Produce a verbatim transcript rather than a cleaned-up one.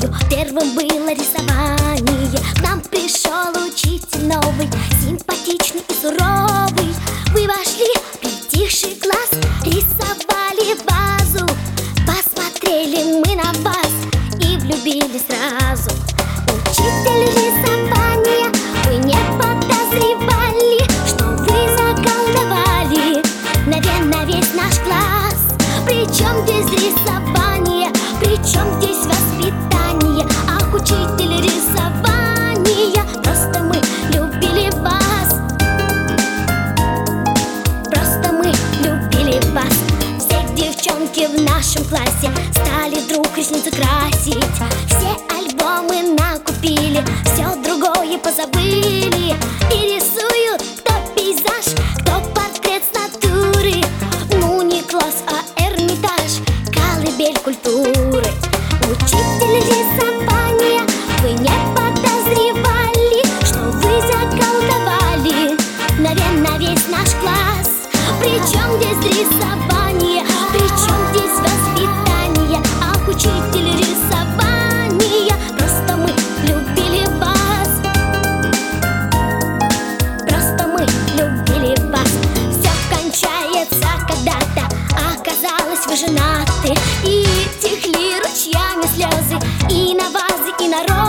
любовью. Первым было рисование. К нам пришел учитель новый, симпатичный и суровый. Мы вошли в притихший класс, рисовали вазу. Посмотрели мы на вас и влюбились сразу. Учитель рисования, вы не подозревали, что вы заколдовали, наверное, весь наш класс. Причем здесь рисование, причем здесь воспитание? Ах, учитель рисования, просто мы любили вас. Просто мы любили вас. Все девчонки в нашем классе стали вдруг ресницы красить. Все альбомы накупили, все другое позабыли. И рисуют кто пейзаж, кто портрет с натуры. Ну не класс, а Эрмитаж, колыбель культуры. Учитель рисования, вы не подозревали, что вы заколдовали, наверное, весь наш класс. Причем здесь рисование, причем здесь воспитание? Ах, учитель рисования, просто мы любили вас. Просто мы любили вас. Все кончается когда-то, оказалось, вы женаты. И текли ручьями слезы и на вазы, и на розы.